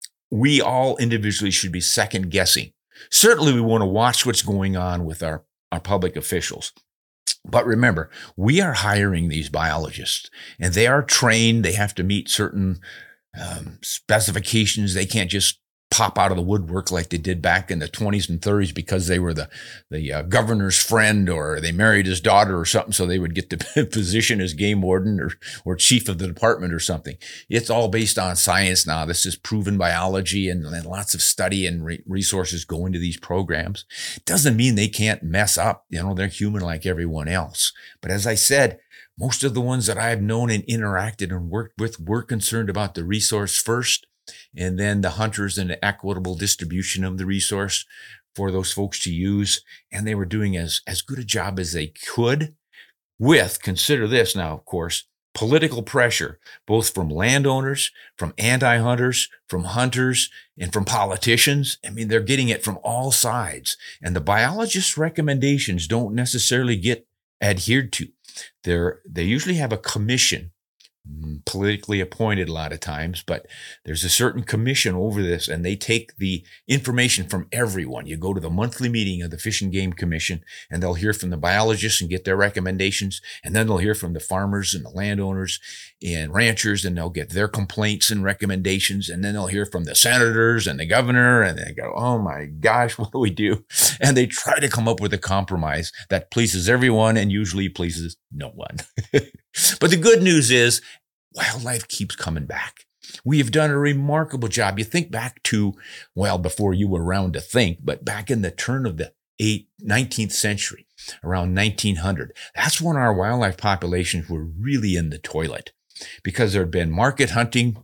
Speaker 3: we all individually should be second guessing. Certainly, we want to watch what's going on with our public officials. But remember, we are hiring these biologists, and they are trained. They have to meet certain specifications. They can't just pop out of the woodwork like they did back in the 20s and 30s because they were the governor's friend or they married his daughter or something, so they would get the position as game warden or chief of the department or something. It's all based on science now. This is proven biology and lots of study and resources go into these programs. It doesn't mean they can't mess up. You know, they're human like everyone else. But as I said, most of the ones that I've known and interacted and worked with were concerned about the resource first, and then the hunters and the equitable distribution of the resource for those folks to use. And they were doing as good a job as they could with, consider this now, of course, political pressure, both from landowners, from anti-hunters, from hunters, and from politicians. I mean, they're getting it from all sides. And the biologists' recommendations don't necessarily get adhered to. They usually have a commission, politically appointed a lot of times, but there's a certain commission over this, and they take the information from everyone. You go to the monthly meeting of the Fish and Game Commission, and they'll hear from the biologists and get their recommendations, and then they'll hear from the farmers and the landowners and ranchers, and they'll get their complaints and recommendations, and then they'll hear from the senators and the governor, and they go, oh my gosh, what do we do? And they try to come up with a compromise that pleases everyone and usually pleases no one. But the good news is wildlife keeps coming back. We have done a remarkable job. You think back to, well, before you were around to think, but back in the turn of the 19th century, around 1900, that's when our wildlife populations were really in the toilet because there had been market hunting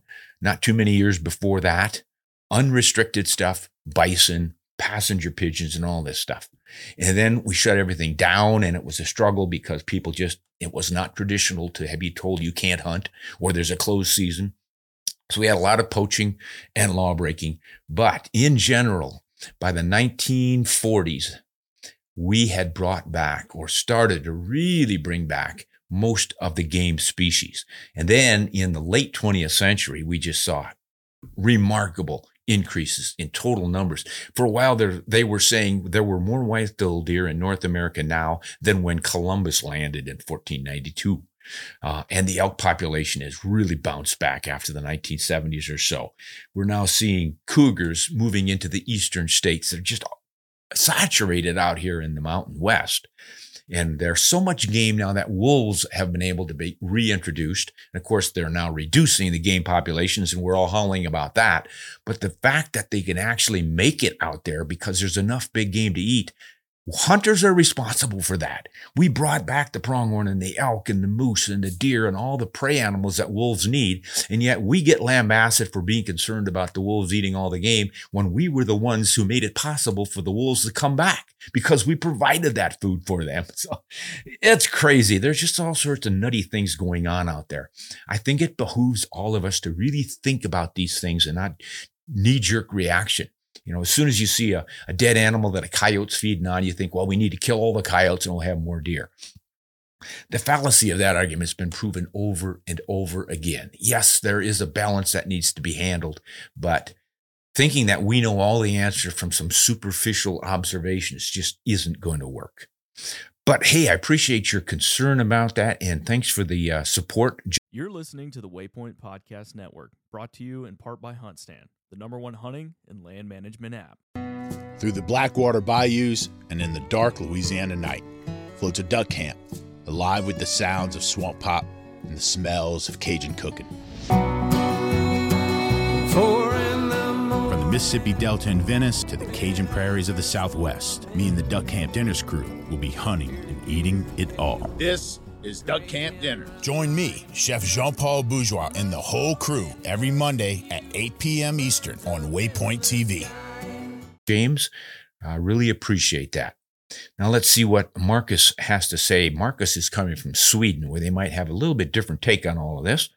Speaker 3: not too many years before that, unrestricted stuff, bison, passenger pigeons, and all this stuff. And then we shut everything down, and it was a struggle because people it was not traditional to be told you can't hunt or there's a closed season. So we had a lot of poaching and law breaking. But in general, by the 1940s, we had brought back or started to really bring back most of the game species. And then in the late 20th century, we just saw remarkable increases in total numbers. For a while they were saying there were more white-tailed deer in North America now than when Columbus landed in 1492. And the elk population has really bounced back after the 1970s or so. We're now seeing cougars moving into the eastern states that are just saturated out here in the Mountain West. And there's so much game now that wolves have been able to be reintroduced. And of course, they're now reducing the game populations, and we're all howling about that. But the fact that they can actually make it out there because there's enough big game to eat, hunters are responsible for that. We brought back the pronghorn and the elk and the moose and the deer and all the prey animals that wolves need. And yet we get lambasted for being concerned about the wolves eating all the game when we were the ones who made it possible for the wolves to come back because we provided that food for them. So it's crazy. There's just all sorts of nutty things going on out there. I think it behooves all of us to really think about these things and not knee-jerk reaction. You know, as soon as you see a dead animal that a coyote's feeding on, you think, well, we need to kill all the coyotes and we'll have more deer. The fallacy of that argument has been proven over and over again. Yes, there is a balance that needs to be handled, but thinking that we know all the answers from some superficial observations just isn't going to work. But hey, I appreciate your concern about that, and thanks for the support.
Speaker 5: You're listening to the Waypoint Podcast Network, brought to you in part by HuntStand, the #1 hunting and land management app.
Speaker 7: Through the Blackwater bayous and in the dark Louisiana night floats a duck camp, alive with the sounds of swamp pop and the smells of Cajun cooking. From the Mississippi Delta in Venice to the Cajun prairies of the Southwest, me and the Duck Camp Dinners crew will be hunting and eating it all. This is Duck Camp Dinner. Join me, Chef Jean-Paul Bourgeois, and the whole crew every Monday at 8 p.m. Eastern on Waypoint TV.
Speaker 3: James, I really appreciate that. Now let's see what Marcus has to say. Marcus is coming from Sweden, where they might have a little bit different take on all of this.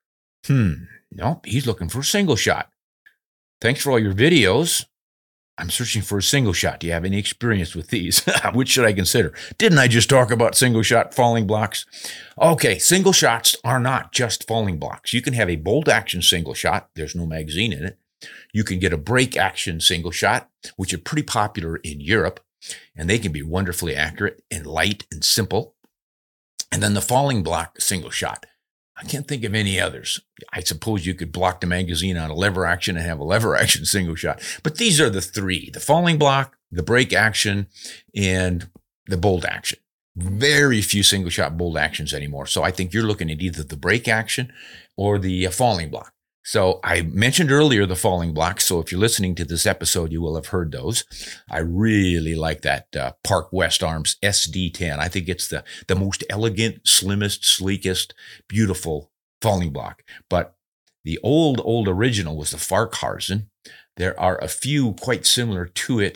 Speaker 3: Nope, he's looking for a single shot. Thanks for all your videos. I'm searching for a single shot. Do you have any experience with these? Which should I consider? Didn't I just talk about single shot falling blocks? Okay, single shots are not just falling blocks. You can have a bolt action single shot. There's no magazine in it. You can get a break action single shot, which are pretty popular in Europe, and they can be wonderfully accurate and light and simple. And then the falling block single shot. I can't think of any others. I suppose you could block the magazine on a lever action and have a lever action single shot. But these are the three: the falling block, the break action, and the bolt action. Very few single shot bolt actions anymore. So I think you're looking at either the break action or the falling block. So I mentioned earlier the falling blocks. So if you're listening to this episode, you will have heard those. I really like that Park West Arms SD10. I think it's the most elegant, slimmest, sleekest, beautiful falling block. But the old original was the Farquharson. There are a few quite similar to it,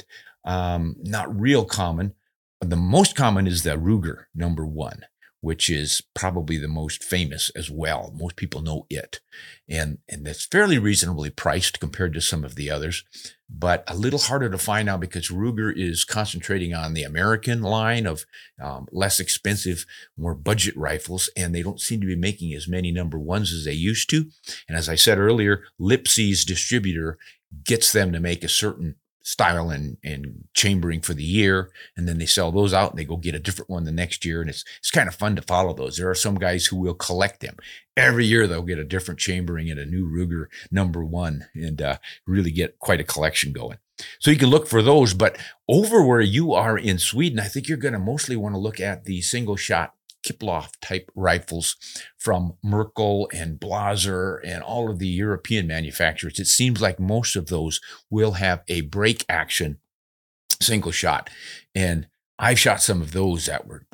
Speaker 3: not real common. The most common is the Ruger #1, which is probably the most famous as well. Most people know it. And that's fairly reasonably priced compared to some of the others, but a little harder to find now because Ruger is concentrating on the American line of less expensive, more budget rifles, and they don't seem to be making as many #1s as they used to. And as I said earlier, Lipsey's distributor gets them to make a certain style and chambering for the year, and then they sell those out and they go get a different one the next year, and it's kind of fun to follow those. There are some guys who will collect them. Every year they'll get a different chambering and a new Ruger #1 and really get quite a collection going. So you can look for those, but over where you are in Sweden, I think you're going to mostly want to look at the single shot Kiplof type rifles from Merkel and Blaser and all of the European manufacturers. It seems like most of those will have a break action single shot. And I've shot some of those that were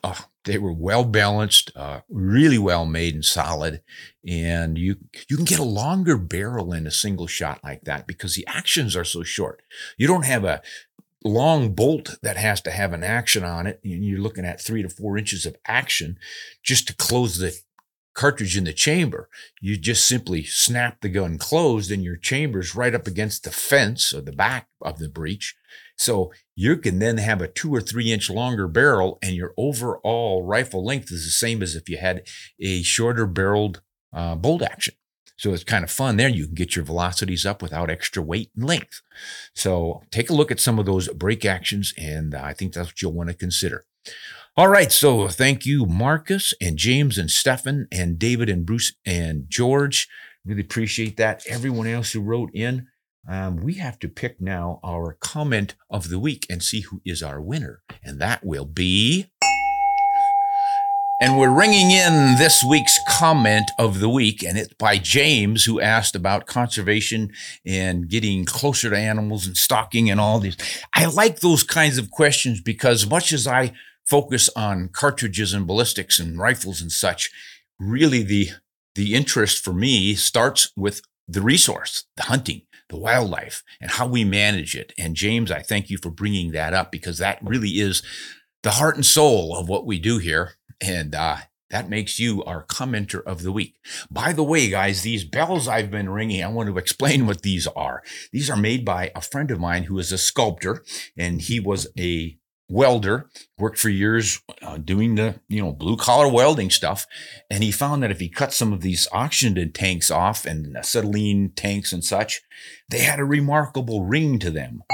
Speaker 3: They were well balanced, really well made and solid. And you can get a longer barrel in a single shot like that because the actions are so short. You don't have a long bolt that has to have an action on it. And you're looking at 3 to 4 inches of action just to close the cartridge in the chamber. You just simply snap the gun closed and your chamber's right up against the fence or the back of the breech. So you can then have a 2 or 3 inch longer barrel and your overall rifle length is the same as if you had a shorter barreled bolt action. So it's kind of fun there. You can get your velocities up without extra weight and length. So take a look at some of those break actions, and I think that's what you'll want to consider. All right, so thank you, Marcus and James and Stefan and David and Bruce and George. Really appreciate that. Everyone else who wrote in. We have to pick now our comment of the week and see who is our winner. And that will be... And we're ringing in this week's comment of the week, and it's by James, who asked about conservation and getting closer to animals and stalking and all these. I like those kinds of questions because much as I focus on cartridges and ballistics and rifles and such, really the interest for me starts with the resource, the hunting, the wildlife, and how we manage it. And James, I thank you for bringing that up because that really is the heart and soul of what we do here. And that makes you our commenter of the week. By the way, guys, these bells I've been ringing, I want to explain what these are. These are made by a friend of mine who is a sculptor, and he was a welder, worked for years doing the blue collar welding stuff. And he found that if he cut some of these oxygen tanks off and acetylene tanks and such, they had a remarkable ring to them.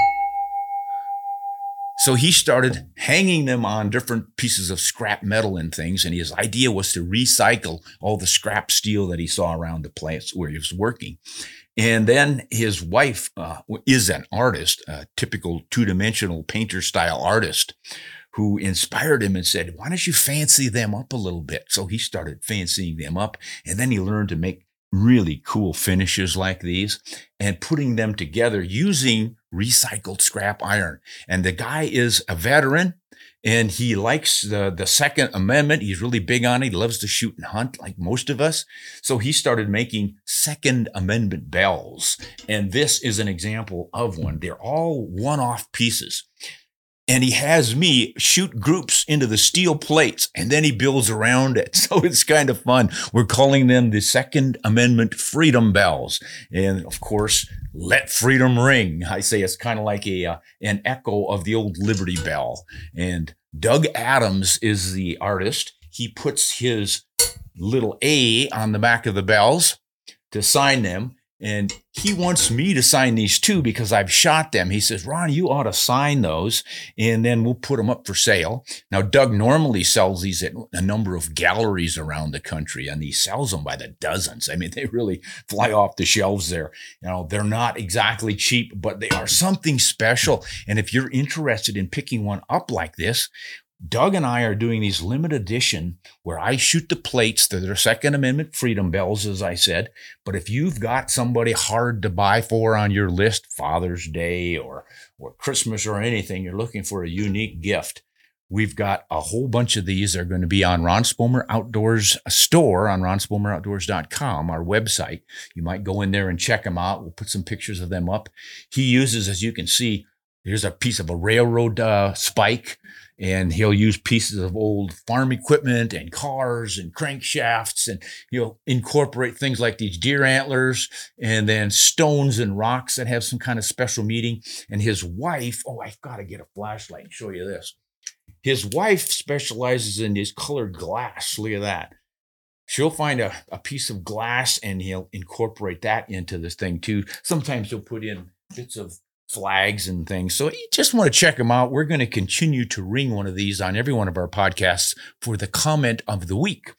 Speaker 3: So he started hanging them on different pieces of scrap metal and things. And his idea was to recycle all the scrap steel that he saw around the place where he was working. And then his wife is an artist, a typical two-dimensional painter style artist, who inspired him and said, why don't you fancy them up a little bit? So he started fancying them up. And then he learned to make really cool finishes like these and putting them together using recycled scrap iron. And the guy is a veteran and he likes the Second Amendment. He's really big on it. He loves to shoot and hunt like most of us. So he started making Second Amendment bells. And this is an example of one. They're all one-off pieces. And he has me shoot groups into the steel plates, and then he builds around it. So it's kind of fun. We're calling them the Second Amendment Freedom Bells. And, of course, let freedom ring. I say it's kind of like an echo of the old Liberty Bell. And Doug Adams is the artist. He puts his little A on the back of the bells to sign them. And he wants me to sign these too because I've shot them. He says, Ron, you ought to sign those and then we'll put them up for sale. Now, Doug normally sells these at a number of galleries around the country and he sells them by the dozens. I mean, they really fly off the shelves there. They're not exactly cheap, but they are something special. And if you're interested in picking one up like this, Doug and I are doing these limited edition where I shoot the plates. They're Second Amendment Freedom Bells, as I said. But if you've got somebody hard to buy for on your list, Father's Day or Christmas or anything, you're looking for a unique gift, we've got a whole bunch of these. They're going to be on Ron Spomer Outdoors store on ronspomeroutdoors.com, our website. You might go in there and check them out. We'll put some pictures of them up. He uses, as you can see, here's a piece of a railroad spike. And he'll use pieces of old farm equipment and cars and crankshafts, and he'll incorporate things like these deer antlers and then stones and rocks that have some kind of special meaning. And his wife, I've got to get a flashlight and show you this. His wife specializes in this colored glass. Look at that. She'll find a piece of glass and he'll incorporate that into this thing too. Sometimes he'll put in bits of flags and things. So you just want to check them out. We're going to continue to ring one of these on every one of our podcasts for the comment of the week.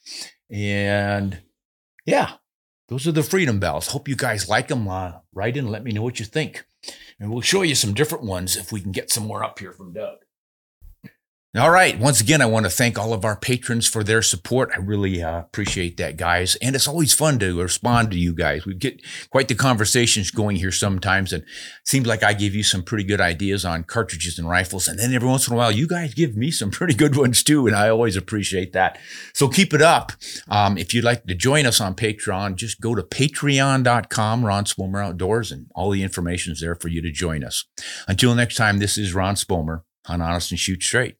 Speaker 3: And yeah, those are the Freedom Bells. Hope you guys like them. Write in and let me know what you think. And we'll show you some different ones if we can get some more up here from Doug. All right. Once again, I want to thank all of our patrons for their support. I really appreciate that, guys. And it's always fun to respond to you guys. We get quite the conversations going here sometimes. And it seems like I give you some pretty good ideas on cartridges and rifles. And then every once in a while, you guys give me some pretty good ones too. And I always appreciate that. So keep it up. If you'd like to join us on Patreon, just go to patreon.com, Ron Spomer Outdoors, and all the information is there for you to join us. Until next time, this is Ron Spomer. Hunt honest and shoot straight.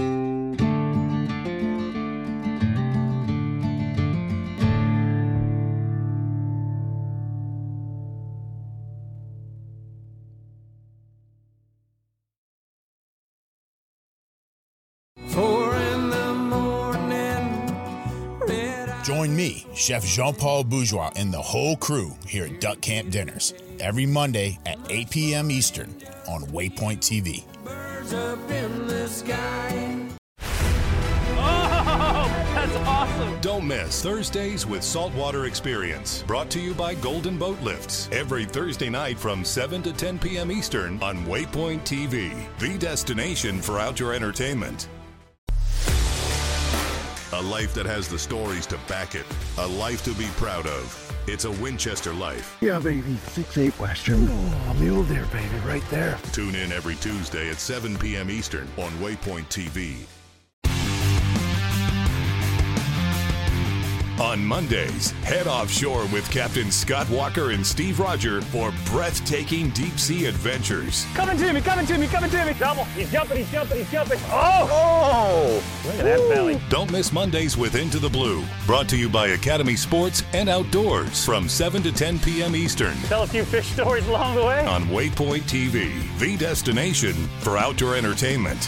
Speaker 7: Join me, Chef Jean-Paul Bourgeois, and the whole crew here at Duck Camp Dinners every Monday at 8 p.m. Eastern on Waypoint TV.
Speaker 8: Birds up in the sky.
Speaker 5: Oh, that's awesome.
Speaker 4: Don't miss Thursdays with Saltwater Experience, brought to you by Golden Boat Lifts, every Thursday night from 7 to 10 p.m. Eastern on Waypoint TV, the destination for outdoor entertainment. A life that has the stories to back it. A life to be proud of. It's a Winchester life.
Speaker 9: Yeah, baby. 6'8" Western. Oh, mule deer, baby, right there.
Speaker 4: Tune in every Tuesday at 7 p.m. Eastern on Waypoint TV. On Mondays, head offshore with Captain Scott Walker and Steve Roger for breathtaking deep-sea adventures.
Speaker 5: Coming to me, coming to me, coming to me. Double. He's jumping, he's jumping, he's jumping. Oh! Look at that belly.
Speaker 4: Don't miss Mondays with Into the Blue, brought to you by Academy Sports and Outdoors from 7 to 10 p.m. Eastern.
Speaker 5: Tell a few fish stories along the way.
Speaker 4: On Waypoint TV, the destination for outdoor entertainment.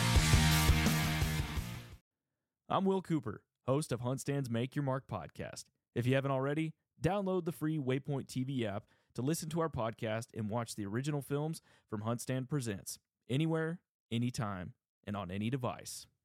Speaker 5: I'm Will Cooper, host of HuntStand's Make Your Mark podcast. If you haven't already, download the free Waypoint TV app to listen to our podcast and watch the original films from HuntStand Presents, anywhere, anytime, and on any device.